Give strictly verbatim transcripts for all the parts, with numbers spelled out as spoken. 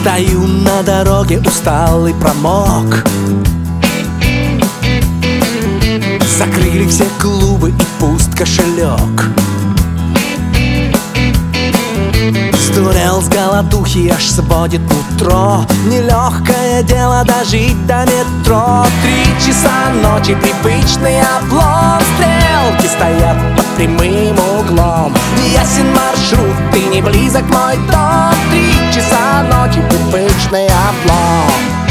Стою на дороге, усталый, промок. Закрыли все клубы и пуст кошелек. Сдурел с голодухи, аж сводит нутро. Нелегкое дело дожить до метро. Три часа ночи, привычный облом. Стрелки стоят под прямым углом. Ясен маршрут, ты не близок мой дом. Три часа ночи, привычный облом.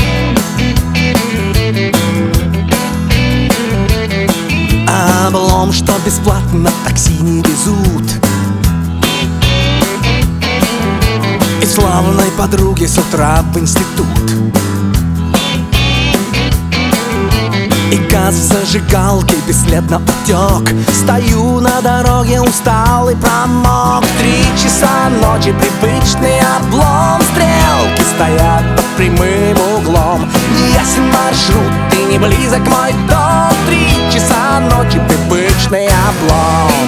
Облом, что бесплатно такси не везут. И славной подруге с утра в институт. И газ в зажигалке бесследно утек. Стою на дороге, усталый, промок. Три часа ночи, привычный облом. Стрелки стоят под прямым углом. Ясен маршрут, ты не близок мой дом. Три часа ночи, привычный облом.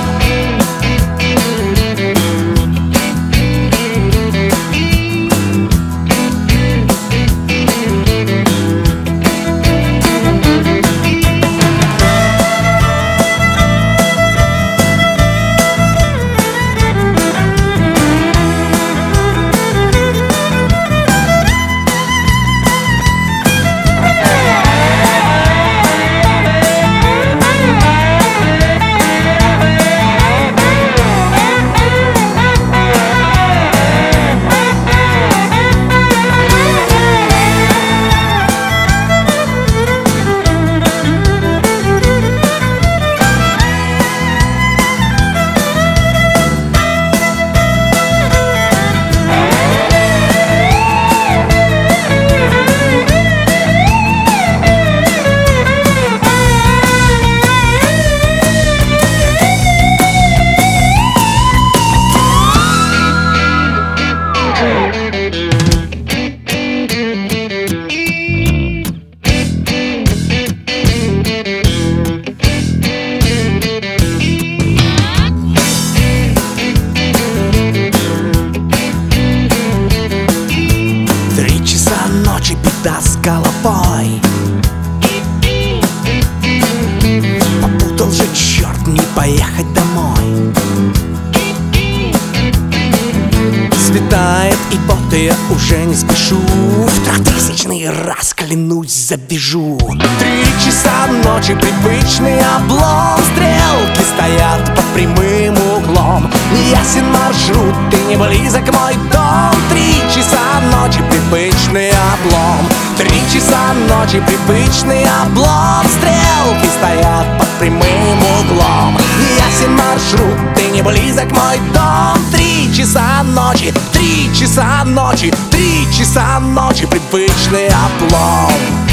Ночи, беда с головой. Попутал же черт, не поехать домой. Светает и вот я уже не спешу. В трехтысячный раз, клянусь, забежу. Три часа ночи, привычный облом. Стрелки стоят под прямым углом. Ясен маршрут, ты не близок мой дом. Три часа ночи, привычный облом. Три часа ночи, привычный облом. Стрелки стоят под прямым углом. Ясен маршрут, ты не близок мой дом. Три часа ночи, три часа ночи, три часа ночи, привычный облом.